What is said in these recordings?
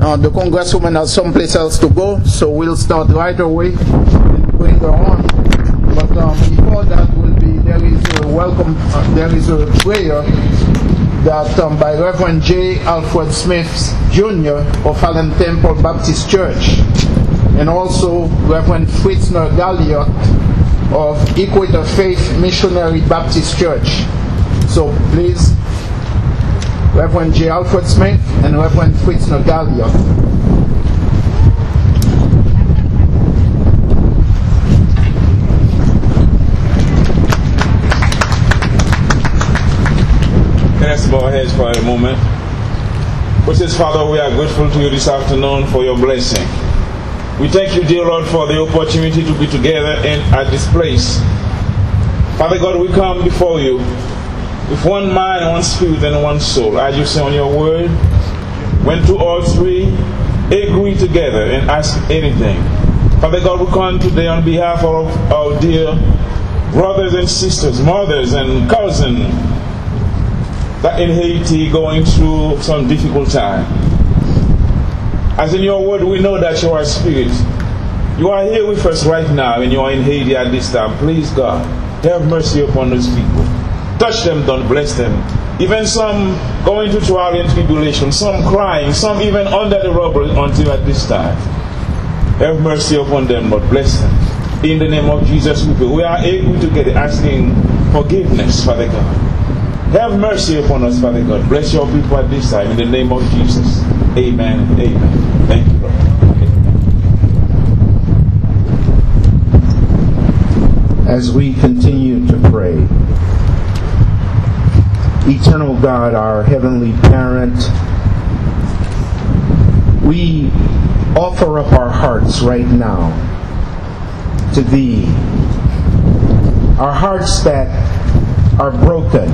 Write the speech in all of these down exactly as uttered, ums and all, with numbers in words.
Uh, the Congresswoman has someplace else to go, so we'll start right away and bring her on. But um, before that will be, there is a welcome, uh, there is a prayer that um, by Reverend J. Alfred Smith Junior of Allen Temple Baptist Church, and also Reverend Fritz Nergaliot of Equator Faith Missionary Baptist Church. So please, Reverend J. Alfred Smith and Reverend Fritz Nergaliot. Let's bow our heads for a moment. Precious Father, we are grateful to you this afternoon for your blessing. We thank you, dear Lord, for the opportunity to be together in, at this place. Father God, we come before you with one mind, one spirit, and one soul. As you say on your word, when two or three agree together and ask anything. Father God, we come today on behalf of our dear brothers and sisters, mothers and cousins that in Haiti going through some difficult time. As in your word, we know that you are spirit. You are here with us right now, and you are in Haiti at this time. Please, God, have mercy upon those people. Touch them, don't bless them. Even some going through trial and tribulation, some crying, some even under the rubble until at this time. Have mercy upon them, Lord. Bless them. In the name of Jesus, we pray. We are able to get asking forgiveness, Father God. Have mercy upon us, Father God. Bless your people at this time. In the name of Jesus. Amen. Amen. Thank you, Lord. As we continue to pray, Eternal God, our Heavenly Parent, we offer up our hearts right now to Thee. Our hearts that are broken,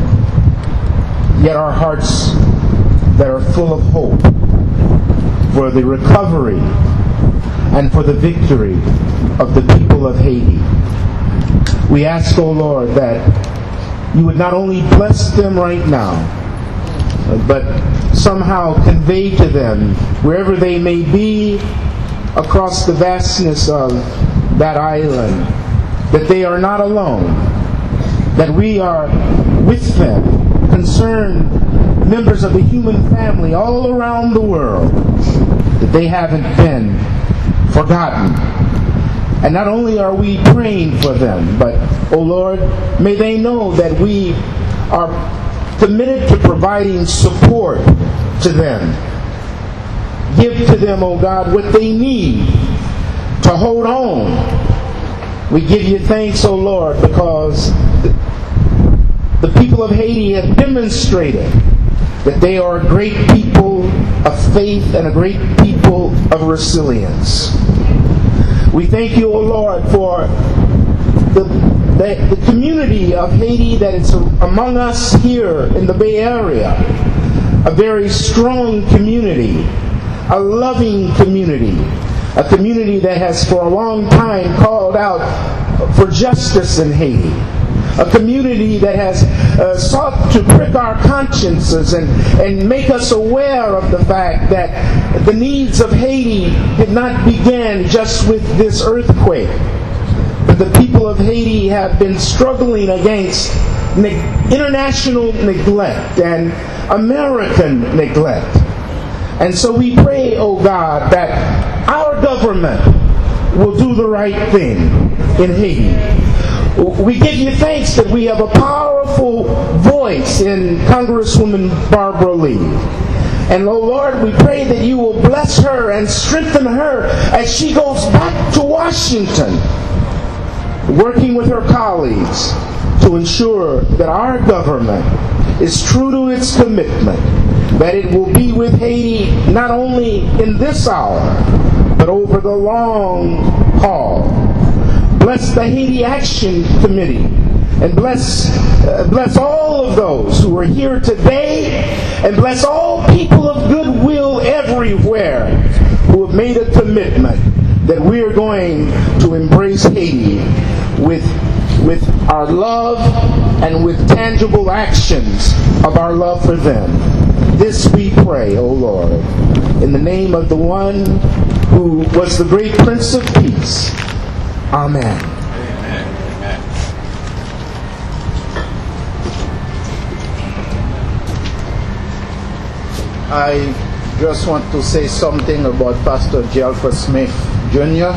yet our hearts that are full of hope for the recovery and for the victory of the people of Haiti. We ask, O Lord, that you would not only bless them right now, but somehow convey to them, wherever they may be across the vastness of that island, that they are not alone, that we are with them, concerned members of the human family all around the world, that they haven't been forgotten. And not only are we praying for them, but, O Lord, may they know that we are committed to providing support to them. Give to them, O God, what they need to hold on. We give you thanks, O Lord, because the people of Haiti have demonstrated that they are a great people of faith and a great people of resilience. We thank you, O Lord, for the, the, the community of Haiti that is among us here in the Bay Area. A very strong community, a loving community, a community that has for a long time called out for justice in Haiti. A community that has uh, sought to prick our consciences and, and make us aware of the fact that the needs of Haiti did not begin just with this earthquake. But the people of Haiti have been struggling against ne- international neglect and American neglect. And so we pray, oh God, that our government will do the right thing in Haiti. We give you thanks that we have a powerful voice in Congresswoman Barbara Lee. And, oh Lord, we pray that you will bless her and strengthen her as she goes back to Washington, working with her colleagues to ensure that our government is true to its commitment, that it will be with Haiti not only in this hour, but over the long haul. Bless the Haiti Action Committee, and bless uh, bless all of those who are here today, and bless all people of goodwill everywhere who have made a commitment that we are going to embrace Haiti with, with our love and with tangible actions of our love for them. This we pray, O Lord. In the name of the one who was the great Prince of Peace. Amen. Amen. Amen. I just want to say something about Pastor J. Alfred Smith Junior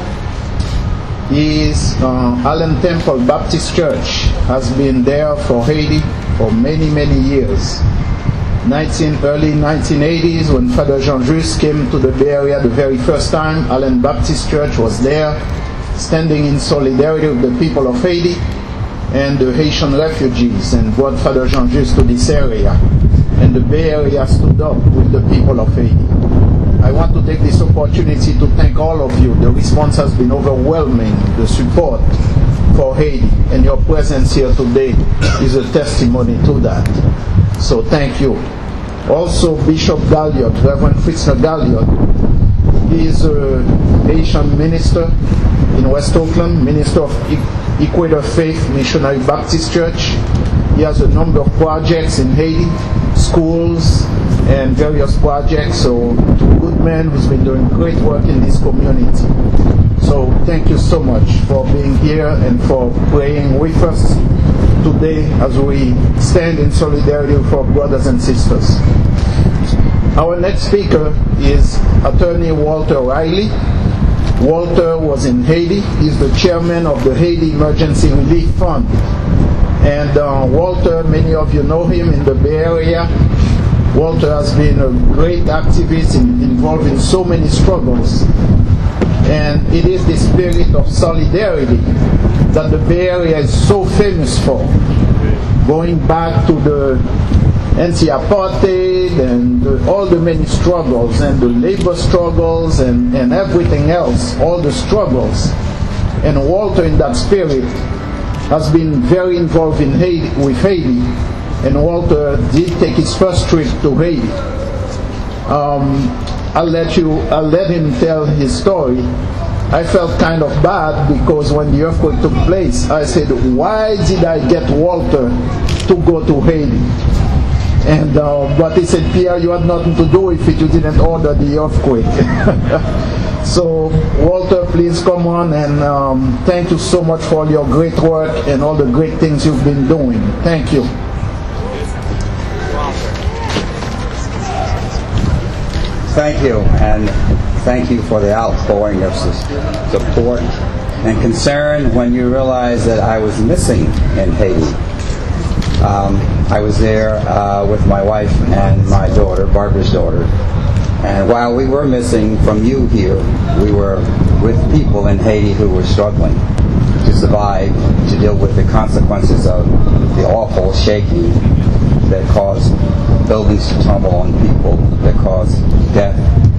He is uh, Allen Temple Baptist Church, has been there for Haiti for many, many years. nineteen, early nineteen eighties, when Father Jean-Just came to the Bay Area the very first time, Allen Baptist Church was there, standing in solidarity with the people of Haiti and the Haitian refugees, and brought Father Jean-Just to this area. And the Bay Area stood up with the people of Haiti. I want to take this opportunity to thank all of you. The response has been overwhelming, the support for Haiti, and your presence here today is a testimony to that. So thank you. Also, Bishop Galliot, Reverend Fritzner Galliot, he is a Haitian minister in West Oakland, minister of Equator Faith Missionary Baptist Church. He has a number of projects in Haiti, schools and various projects. So, good man who's been doing great work in this community. So, thank you so much for being here and for praying with us today as we stand in solidarity with our brothers and sisters. Our next speaker is Attorney Walter Riley. Walter was in Haiti. He's the chairman of the Haiti Emergency Relief Fund. And uh, Walter, many of you know him in the Bay Area. Walter has been a great activist in, involved in so many struggles. And it is the spirit of solidarity that the Bay Area is so famous for. Going back to the anti-apartheid and the, all the many struggles and the labor struggles and, and everything else, all the struggles. And Walter, in that spirit, has been very involved in Haiti, with Haiti, and Walter did take his first trip to Haiti. Um, I'll let you, I'll let him tell his story. I felt kind of bad because when the earthquake took place, I said, why did I get Walter to go to Haiti? And uh, but he said, Pierre, you had nothing to do with it, you didn't order the earthquake. So, Walter, please come on, and um, thank you so much for all your great work and all the great things you've been doing. Thank you. Thank you, and thank you for the outpouring of support and concern when you realized that I was missing in Haiti. Um, I was there uh, with my wife and my daughter, Barbara's daughter. And while we were missing from you here, we were with people in Haiti who were struggling to survive, to deal with the consequences of the awful shaking that caused buildings to tumble on people, that caused death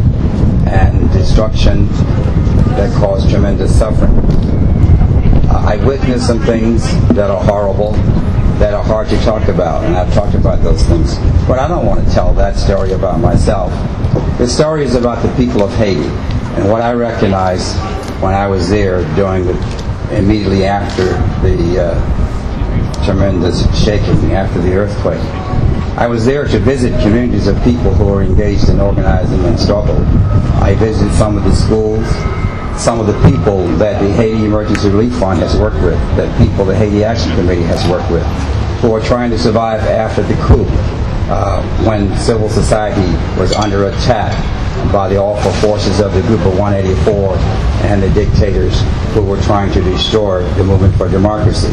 and destruction, that caused tremendous suffering. Uh, I witnessed some things that are horrible, that are hard to talk about, and I've talked about those things. But I don't want to tell that story about myself. The story is about the people of Haiti, and what I recognized when I was there during the, immediately after the uh, tremendous shaking, after the earthquake. I was there to visit communities of people who are engaged in organizing and struggle. I visited some of the schools, some of the people that the Haiti Emergency Relief Fund has worked with, that people the Haiti Action Committee has worked with, who are trying to survive after the coup, uh, when civil society was under attack by the awful forces of the Group of one eighty-four and the dictators who were trying to destroy the movement for democracy.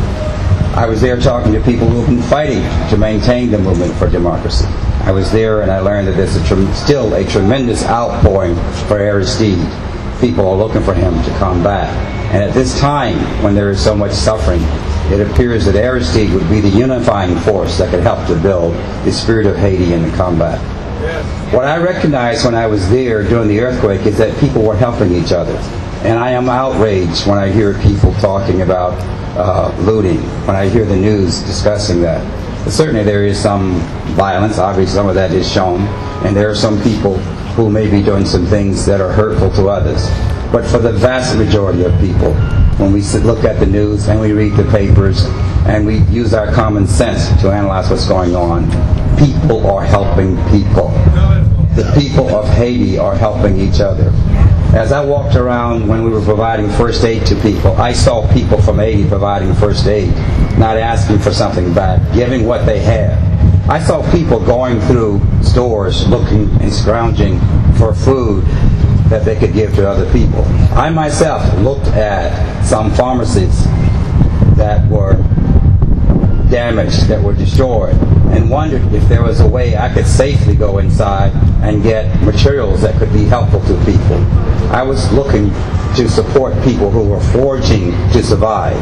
I was there talking to people who have been fighting to maintain the movement for democracy. I was there and I learned that there's a tre- still a tremendous outpouring for Aristide. People are looking for him to come back. And at this time, when there is so much suffering, it appears that Aristide would be the unifying force that could help to build the spirit of Haiti in the combat. What I recognized when I was there during the earthquake is that people were helping each other. And I am outraged when I hear people talking about uh, looting, when I hear the news discussing that. But certainly there is some violence, obviously some of that is shown, and there are some people who may be doing some things that are hurtful to others. But for the vast majority of people, when we sit, look at the news and we read the papers and we use our common sense to analyze what's going on, people are helping people. the people of Haiti are helping each other. As I walked around when we were providing first aid to people, I saw people from Haiti providing first aid, not asking for something back, giving what they had. I saw people going through stores looking and scrounging for food that they could give to other people. I myself looked at some pharmacies that were damaged, that were destroyed, and wondered if there was a way I could safely go inside and get materials that could be helpful to people. I was looking to support people who were forging to survive.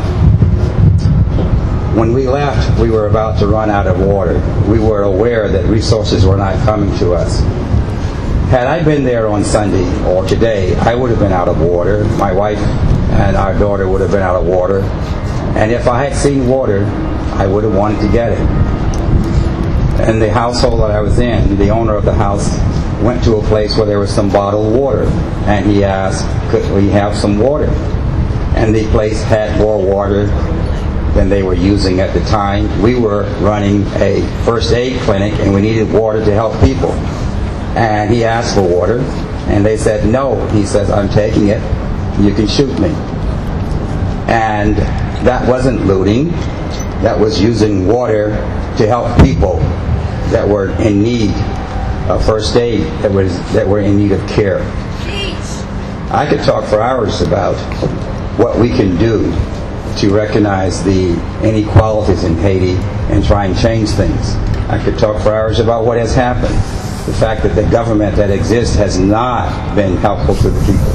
When we left, we were about to run out of water. We were aware that resources were not coming to us. Had I been there on Sunday or today, I would have been out of water. My wife and our daughter would have been out of water. And if I had seen water, I would have wanted to get it. And the household that I was in, the owner of the house went to a place where there was some bottled water. And he asked, could we have some water? And the place had more water than they were using at the time. We were running a first aid clinic and we needed water to help people. And he asked for water and they said no. He says, I'm taking it. You can shoot me. And that wasn't looting. That was using water to help people that were in need of first aid, that was that were in need of care. I could talk for hours about what we can do to recognize the inequalities in Haiti and try and change things. I could talk for hours about what has happened. The fact that the government that exists has not been helpful to the people.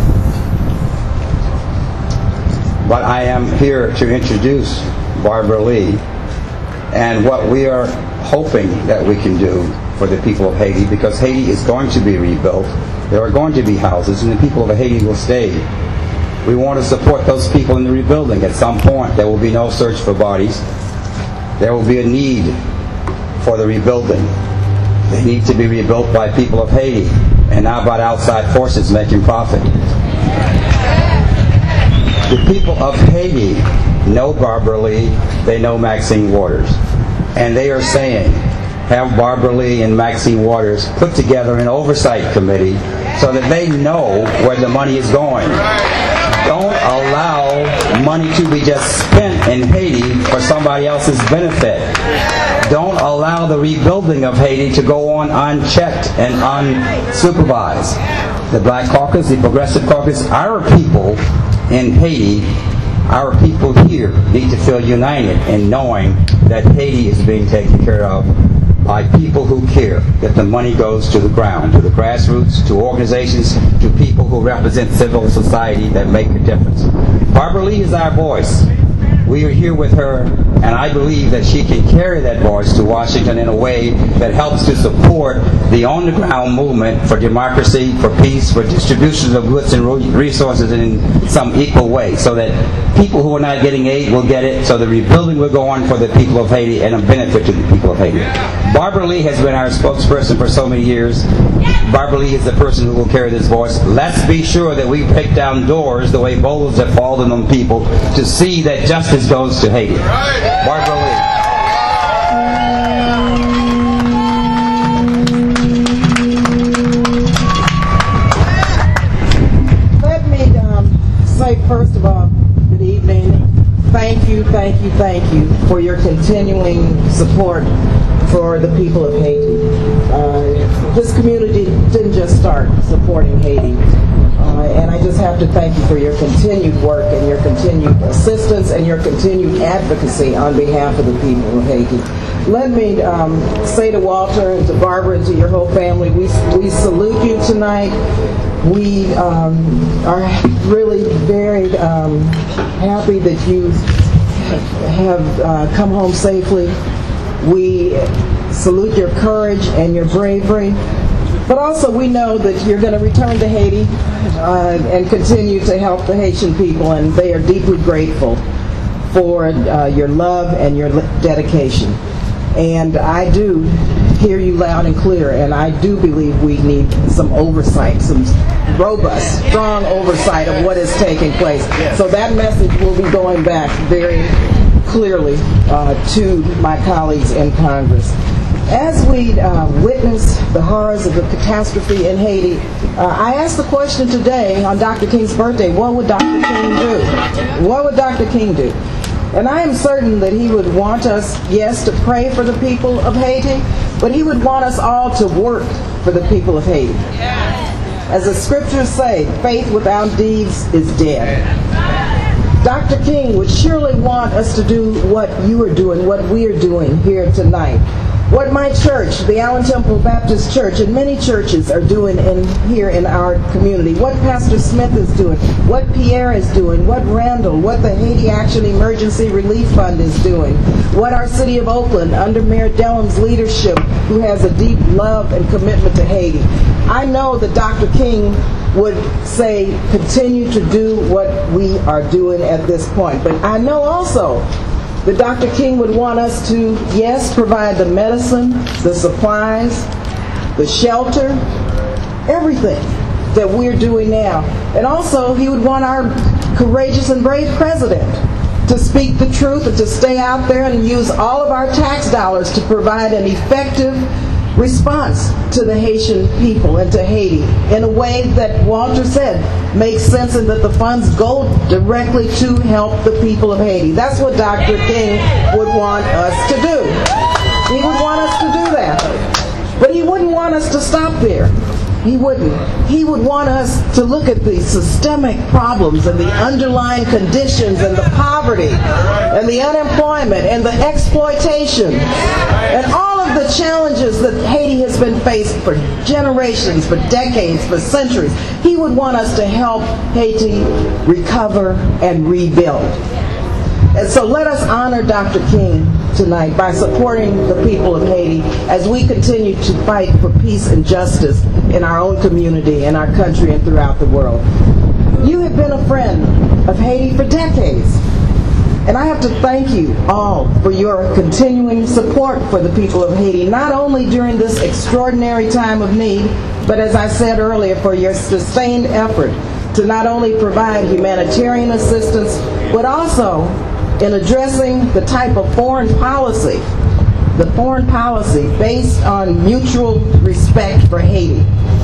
But I am here to introduce Barbara Lee and what we are hoping that we can do for the people of Haiti, because Haiti is going to be rebuilt. There are going to be houses and the people of Haiti will stay. We want to support those people in the rebuilding. At some point, there will be no search for bodies. There will be a need for the rebuilding. They need to be rebuilt by people of Haiti and not by outside forces making profit. The people of Haiti know Barbara Lee. They know Maxine Waters. And they are saying, have Barbara Lee and Maxine Waters put together an oversight committee so that they know where the money is going. Don't allow money to be just spent in Haiti for somebody else's benefit. Don't allow the rebuilding of Haiti to go on unchecked and unsupervised. The Black Caucus, the Progressive Caucus, our people in Haiti, our people here need to feel united in knowing that Haiti is being taken care of by people who care, that the money goes to the ground, to the grassroots, to organizations, to people who represent civil society that make a difference. Barbara Lee is our voice. We are here with her, and I believe that she can carry that voice to Washington in a way that helps to support the on-the-ground movement for democracy, for peace, for distribution of goods and resources in some equal way, so that people who are not getting aid will get it, so the rebuilding will go on for the people of Haiti and a benefit to the people of Haiti. Barbara Lee has been our spokesperson for so many years. Barbara Lee is the person who will carry this voice. Let's be sure that we break down doors the way boulders have fallen on people to see that justice goes to Haiti. Barbara Lee. Let me um, say first of all, good evening. Thank you, thank you, thank you for your continuing support for the people of Haiti. Uh, this community didn't just start supporting Haiti. Uh, and I just have to thank you for your continued work and your continued assistance and your continued advocacy on behalf of the people of Haiti. Let me um, say to Walter and to Barbara and to your whole family, we, we salute you tonight. We um, are really very um, happy that you have uh, come home safely. We salute your courage and your bravery. But also we know that you're going to return to Haiti uh, and continue to help the Haitian people, and they are deeply grateful for uh, your love and your dedication. And I do hear you loud and clear, and I do believe we need some oversight, some robust, strong oversight of what is taking place. So that message will be going back very clearly uh, to my colleagues in Congress. As we uh, witness the horrors of the catastrophe in Haiti, uh, I asked the question today on Doctor King's birthday, what would Doctor King do? What would Doctor King do? And I am certain that he would want us, yes, to pray for the people of Haiti, but he would want us all to work for the people of Haiti. As the scriptures say, faith without deeds is dead. Doctor King would surely want us to do what you are doing, what we are doing here tonight. What my church, the Allen Temple Baptist Church, and many churches are doing in here in our community. What Pastor Smith is doing, what Pierre is doing, what Randall, what the Haiti Action Emergency Relief Fund is doing, what our city of Oakland, under Mayor Dellum's leadership, who has a deep love and commitment to Haiti. I know that Doctor King would say, continue to do what we are doing at this point. But I know also that Doctor King would want us to, yes, provide the medicine, the supplies, the shelter, everything that we're doing now. And also, he would want our courageous and brave president to speak the truth and to stay out there and use all of our tax dollars to provide an effective response to the Haitian people and to Haiti in a way that Walter said makes sense and that the funds go directly to help the people of Haiti. That's what Doctor King would want us to do. He would want us to do that. But he wouldn't want us to stop there. He wouldn't. He would want us to look at the systemic problems and the underlying conditions and the poverty and the unemployment and the exploitation and all of the challenges that Haiti has been faced for generations, for decades, for centuries. He would want us to help Haiti recover and rebuild. And so let us honor Doctor King tonight by supporting the people of Haiti as we continue to fight for peace and justice in our own community, in our country, and throughout the world. You have been a friend of Haiti for decades, and I have to thank you all for your continuing support for the people of Haiti, not only during this extraordinary time of need, but as I said earlier, for your sustained effort to not only provide humanitarian assistance, but also in addressing the type of foreign policy, the foreign policy based on mutual respect for Haiti.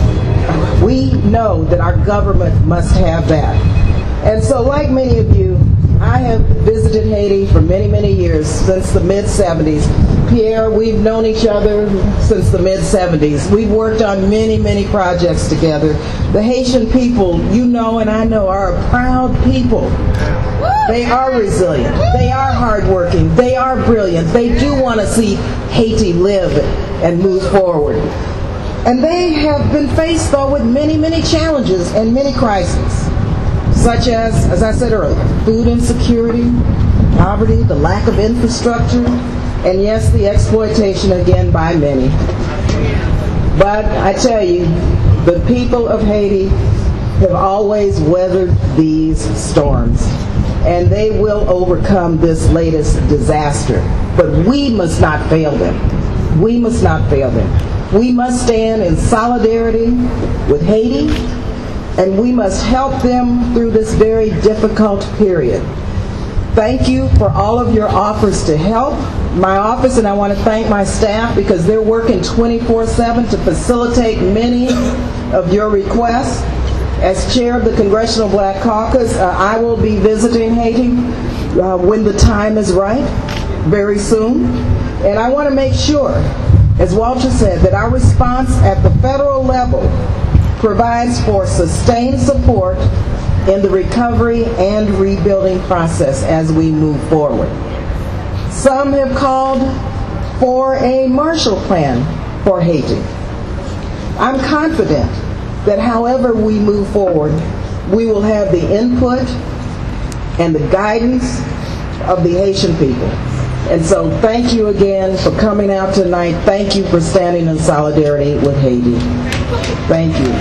We know that our government must have that. And so, like many of you, I have visited Haiti for many, many years, since the mid seventies. Pierre, we've known each other since the mid seventies. We've worked on many, many projects together. The Haitian people, you know and I know, are a proud people. They are resilient. They are hardworking. They are brilliant. They do want to see Haiti live and move forward. And they have been faced, though, with many, many challenges and many crises, such as, as I said earlier, food insecurity, poverty, the lack of infrastructure, and yes, the exploitation again by many. But I tell you, the people of Haiti have always weathered these storms, and they will overcome this latest disaster. But we must not fail them. We must not fail them. We must stand in solidarity with Haiti, and we must help them through this very difficult period. Thank you for all of your offers to help. My office, and I want to thank my staff because they're working twenty-four seven to facilitate many of your requests. As chair of the Congressional Black Caucus, uh, I will be visiting Haiti uh, when the time is right, very soon. And I want to make sure, as Walter said, that our response at the federal level provides for sustained support in the recovery and rebuilding process as we move forward. Some have called for a Marshall Plan for Haiti. I'm confident that however we move forward, we will have the input and the guidance of the Haitian people. And so thank you again for coming out tonight. Thank you for standing in solidarity with Haiti. Thank you.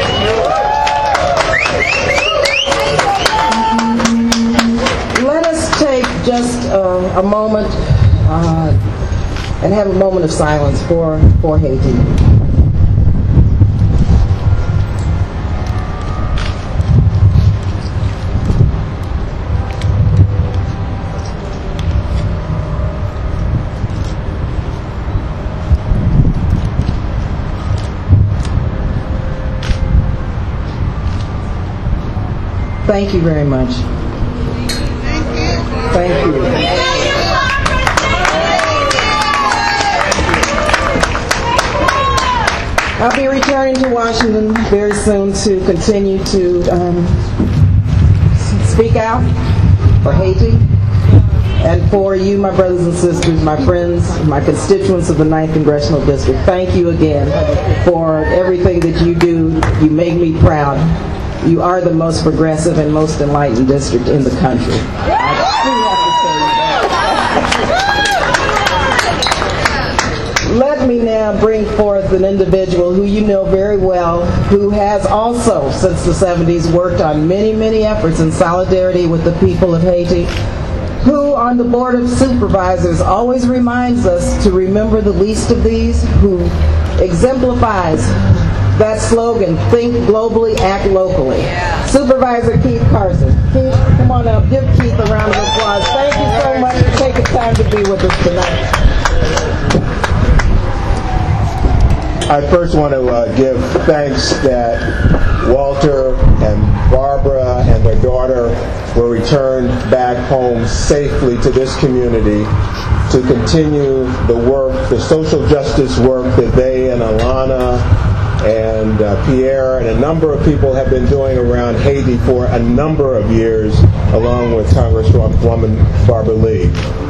Let us take just uh, a moment uh, and have a moment of silence for, for Haiti. Thank you very much. Thank you. I'll be returning to Washington very soon to continue to um, speak out for Haiti and for you, my brothers and sisters, my friends, my constituents of the ninth Congressional District. Thank you again for everything that you do. You make me proud. You are the most progressive and most enlightened district in the country. I do have to tell you that. Let me now bring forth an individual who you know very well, who has also, since the seventies, worked on many, many efforts in solidarity with the people of Haiti, who on the Board of Supervisors always reminds us to remember the least of these, who exemplifies that slogan, think globally, act locally. Yeah. Supervisor Keith Carson. Keith, come on up. Give Keith a round of applause. Thank you so much for taking time to be with us tonight. I first want to uh, give thanks that Walter and Barbara and their daughter were returned back home safely to this community to continue the work, the social justice work that they and Alana and uh, Pierre and a number of people have been doing around Haiti for a number of years, along with Congresswoman Barbara Lee.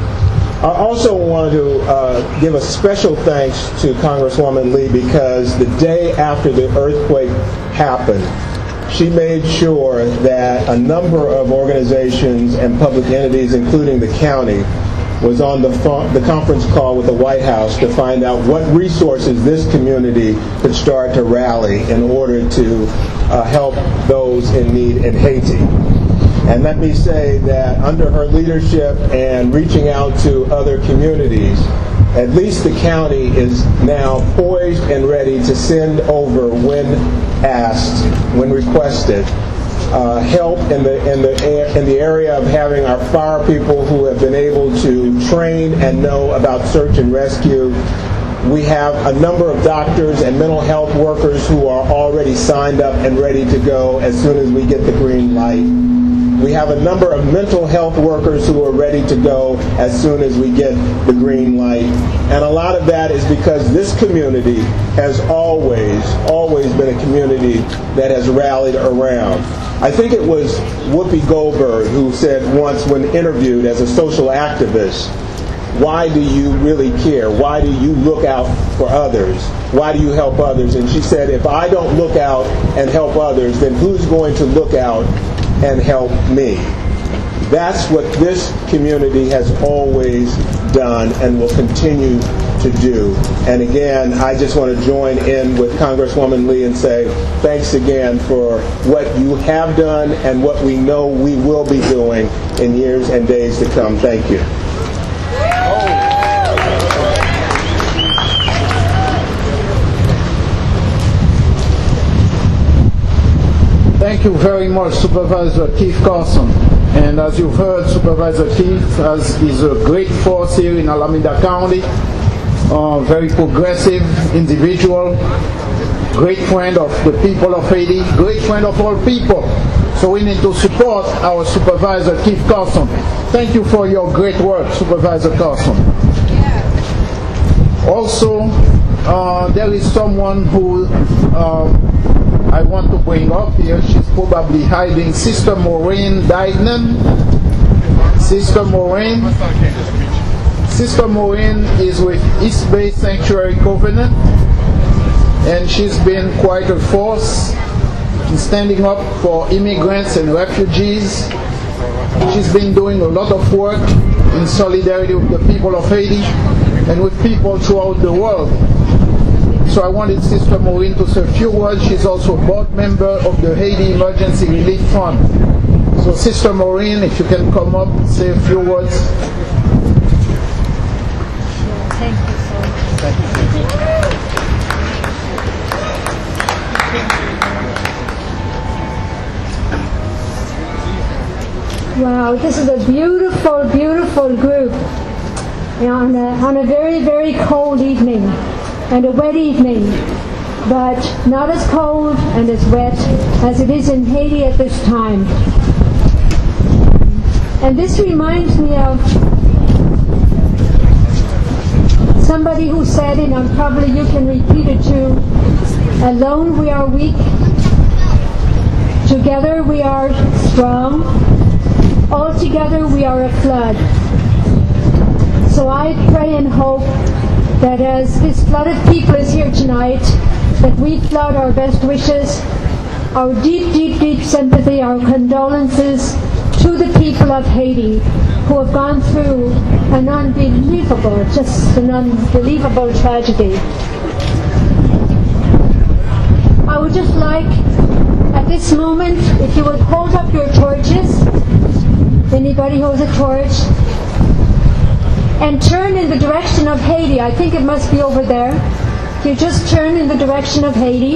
I also want to uh, give a special thanks to Congresswoman Lee because the day after the earthquake happened, she made sure that a number of organizations and public entities, including the county, was on the, the conference call with the White House to find out what resources this community could start to rally in order to uh, help those in need in Haiti. And let me say that under her leadership and reaching out to other communities, at least the county is now poised and ready to send over, when asked, when requested, uh, help in the in the in the area of having our fire people who have been able to train and know about search and rescue. We have a number of doctors and mental health workers who are already signed up and ready to go as soon as we get the green light. We have a number of mental health workers who are ready to go as soon as we get the green light. And a lot of that is because this community has always, always been a community that has rallied around. I think it was Whoopi Goldberg who said once when interviewed as a social activist, why do you really care? Why do you look out for others? Why do you help others? And she said, if I don't look out and help others, then who's going to look out and help me? That's what this community has always done and will continue to do. And again, I just want to join in with Congresswoman Lee and say thanks again for what you have done and what we know we will be doing in years and days to come. Thank you. Thank you very much, Supervisor Keith Carson. And as you've heard, Supervisor Keith has, is a great force here in Alameda County, uh, very progressive individual, great friend of the people of Haiti, great friend of all people. So we need to support our Supervisor Keith Carson. Thank you for your great work, Supervisor Carson. Also, uh, there is someone who uh, I want to bring up here. She's probably hiding. Sister Maureen Dignan. Sister Maureen. Sister Maureen is with East Bay Sanctuary Covenant, and she's been quite a force in standing up for immigrants and refugees. She's been doing a lot of work in solidarity with the people of Haiti and with people throughout the world. So I wanted Sister Maureen to say a few words. She's also a board member of the Haiti Emergency Relief Fund. So Sister Maureen, if you can come up and say a few words. Thank you so much. Thank you. Wow, this is a beautiful, beautiful group on a, on a very, very cold evening and a wet evening. but not as cold and as wet as it is in Haiti at this time. And this reminds me of somebody who said, and probably you can repeat it too, alone we are weak, together we are strong, all together we are a flood. So I pray and hope that as this flood of people is here tonight, that we flood our best wishes, our deep, deep, deep sympathy, our condolences to the people of Haiti who have gone through an unbelievable, just an unbelievable tragedy. I would just like, at this moment, if you would hold up your torches, anybody holds a torch, and turn in the direction of Haiti. I think it must be over there. You just turn in the direction of Haiti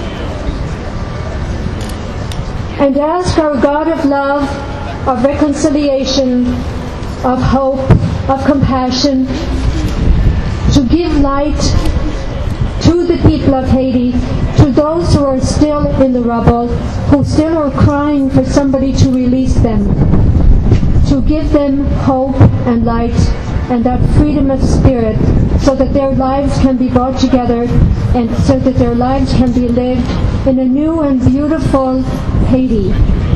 and ask our God of love, of reconciliation, of hope, of compassion, to give light to the people of Haiti, to those who are still in the rubble, who still are crying for somebody to release them, to give them hope and light and that freedom of spirit, so that their lives can be brought together and so that their lives can be lived in a new and beautiful Haiti.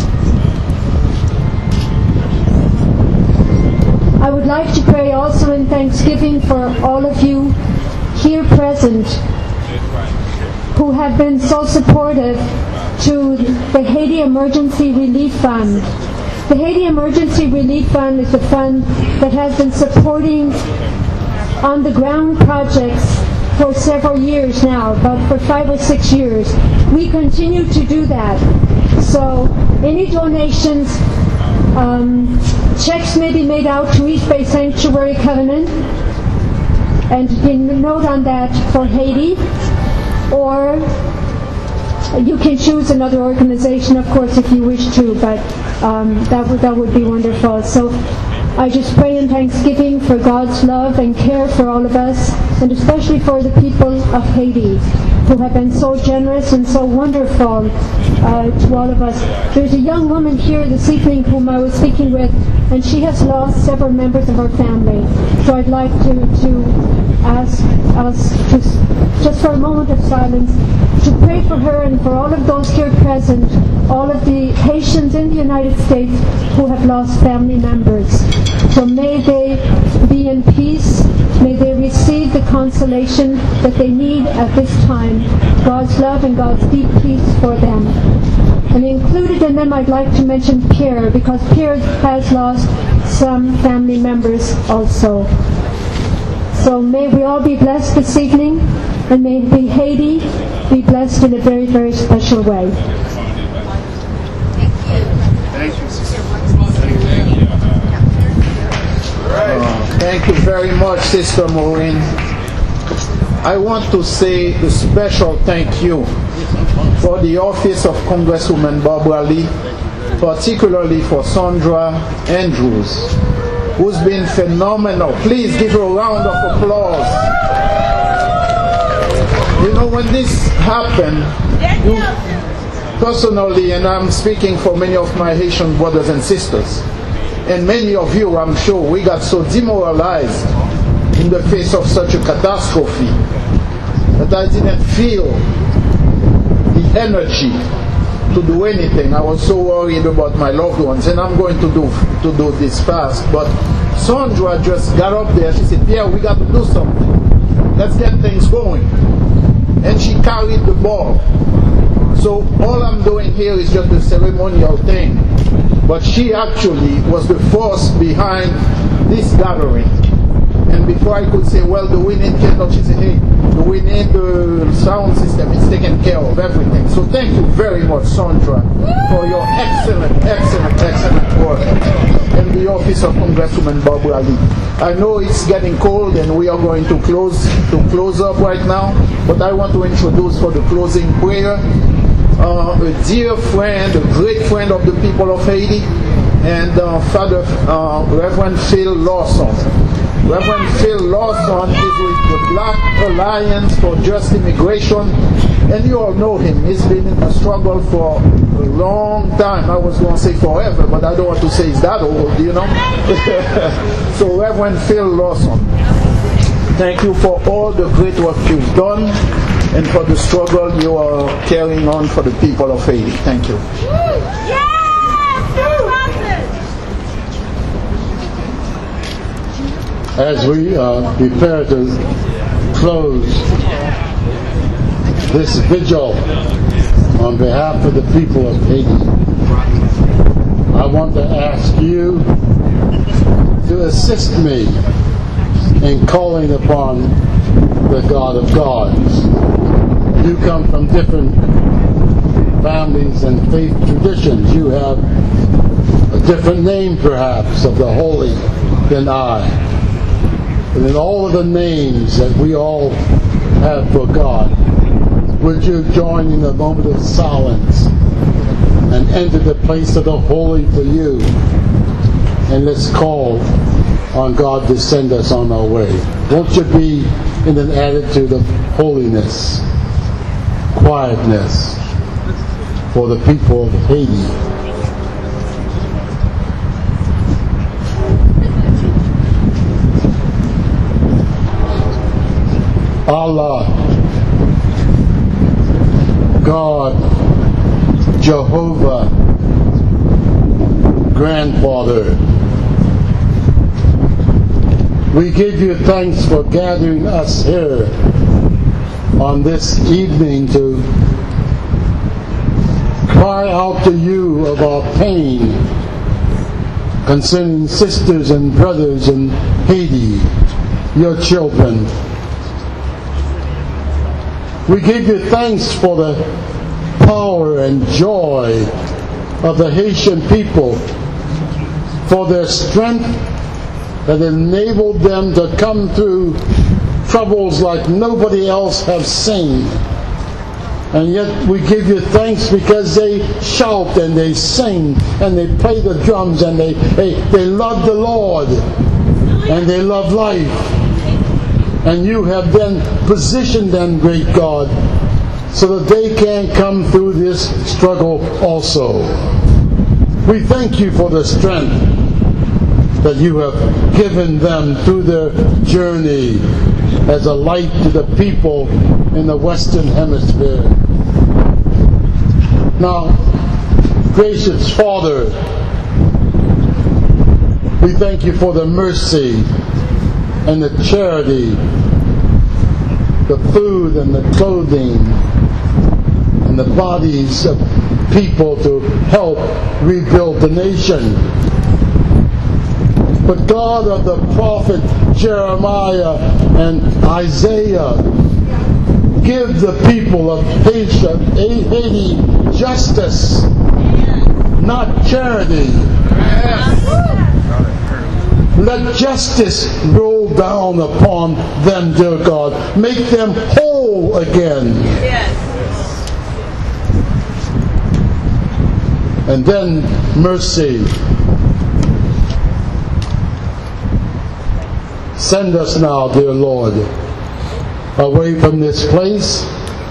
I would like to pray also in thanksgiving for all of you here present who have been so supportive to the Haiti Emergency Relief Fund. The Haiti Emergency Relief Fund is a fund that has been supporting on-the-ground projects for several years now, about for five or six years. We continue to do that. So any donations, um, checks may be made out to East Bay Sanctuary Covenant, and you can note on that for Haiti, or you can choose another organization, of course, if you wish to, but um, that would that would be wonderful. So I just pray in thanksgiving for God's love and care for all of us, and especially for the people of Haiti, who have been so generous and so wonderful uh, to all of us. There's a young woman here this evening whom I was speaking with, and she has lost several members of her family. So I'd like to, to ask us to, just for a moment of silence, to pray for her and for all of those here present, all of the Haitians in the United States who have lost family members. So may they be in peace, may they receive the consolation that they need at this time, God's love and God's deep peace for them. And included in them I'd like to mention Pierre, because Pierre has lost some family members also. So may we all be blessed this evening, and may Haiti be blessed in a very, very special way. Thank you, Sister. Uh, thank you very much, Sister Maureen. I want to say a special thank you for the office of Congresswoman Barbara Lee, particularly for Sandra Andrews, who's been phenomenal. Please give her a round of applause. You know, when this happened, you, personally, and I'm speaking for many of my Haitian brothers and sisters, and many of you, I'm sure, we got so demoralized in the face of such a catastrophe that I didn't feel the energy to do anything. I was so worried about my loved ones, and I'm going to do to do this fast. But Sandra just got up there. She said, "Pierre, we got to do something. Let's get things going." And she carried the ball. So all I'm doing here is just a ceremonial thing. But she actually was the force behind this gathering. And before I could say, well, do we need candles? She said, hey, do we need the sound system? It's taking care of everything. So thank you very much, Sandra, for your excellent, excellent, excellent work in the office of Congresswoman Barbara Lee. I know it's getting cold and we are going to close to close up right now, but I want to introduce for the closing prayer uh, a dear friend, a great friend of the people of Haiti, and uh, Father uh, Reverend Phil Lawson. Reverend Phil Lawson is with the Black Alliance for Just Immigration, and you all know him. He's been in the struggle for a long time. I was going to say forever, but I don't want to say he's that old, you know. So Reverend Phil Lawson, thank you for all the great work you've done and for the struggle you are carrying on for the people of Haiti. Thank you. As we uh, prepare to close this vigil on behalf of the people of Haiti, I want to ask you to assist me in calling upon the God of gods. You come from different families and faith traditions. You have a different name, perhaps, of the holy than I. And in all of the names that we all have for God, would you join in a moment of silence and enter the place of the holy for you? And let's call on God to send us on our way. Won't you be in an attitude of holiness, quietness for the people of Haiti? Allah, God, Jehovah, Grandfather, we give you thanks for gathering us here on this evening to cry out to you of our pain concerning sisters and brothers in Haiti, your children. We give you thanks for the power and joy of the Haitian people, for their strength that enabled them to come through troubles like nobody else has seen. And yet we give you thanks because they shout and they sing and they play the drums and they, they, they love the Lord and they love life. And you have then positioned them, great God, so that they can come through this struggle also. We thank you for the strength that you have given them through their journey as a light to the people in the Western Hemisphere. Now, gracious Father, we thank you for the mercy and the charity, the food and the clothing, and the bodies of people to help rebuild the nation. But God of the prophet Jeremiah and Isaiah, give the people of Haiti justice, not charity. Let justice roll down upon them, dear God. Make them whole again. Yes. And then mercy. Send us now, dear Lord, away from this place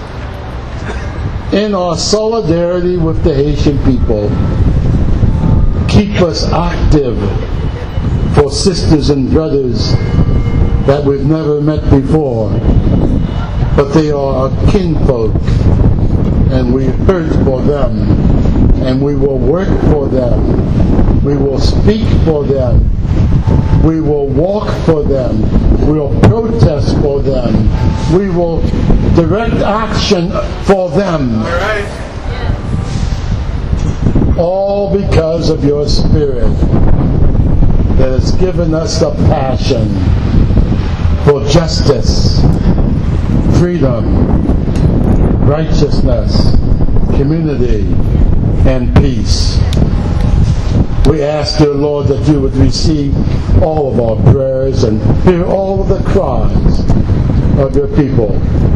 in our solidarity with the Haitian people. Keep us active for sisters and brothers that we've never met before, but they are our kinfolk, and we hurt for them, and we will work for them, we will speak for them, we will walk for them, we will protest for them, we will direct action for them. All because of your Spirit that has given us the passion for justice, freedom, righteousness, community, and peace. We ask, dear Lord, that you would receive all of our prayers and hear all of the cries of your people.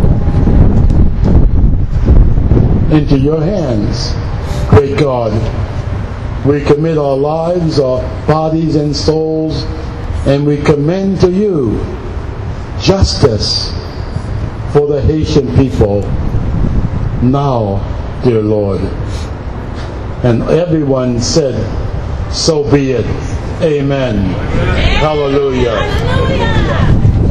Into your hands, great God, we commit our lives, our bodies and souls And we commend to you justice for the Haitian people now, dear Lord. And everyone said, so be it. Amen. Amen. Hallelujah. Hallelujah.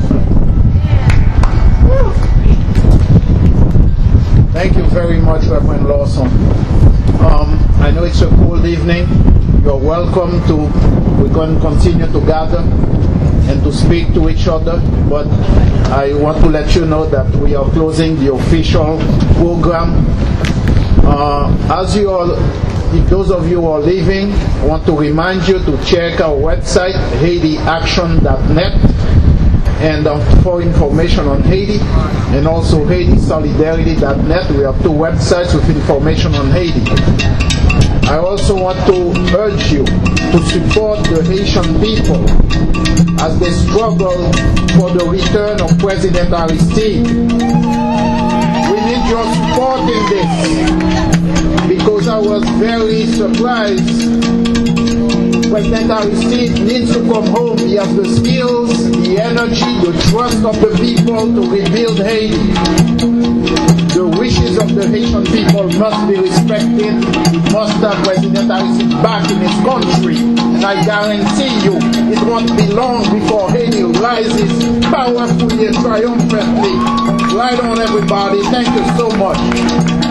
Thank you very much, Reverend Lawson. Um, I know it's a cold evening. You're welcome to, we're going to continue to gather and to speak to each other, but I want to let you know that we are closing the official program. Uh, as you all, if those of you who are leaving, I want to remind you to check our website, haiti action dot net, and um, for information on Haiti, and also haiti solidarity dot net. We have two websites with information on Haiti. I also want to urge you to support the Haitian people as they struggle for the return of President Aristide. We need your support in this, because I was very surprised. President Aristide needs to come home. He has the skills, the energy, the trust of the people to rebuild Haiti. The wishes of the Haitian people must be respected. We must have President Aristide back in his country. And I guarantee you, it won't be long before Haiti rises powerfully and triumphantly. Right on, everybody. Thank you so much.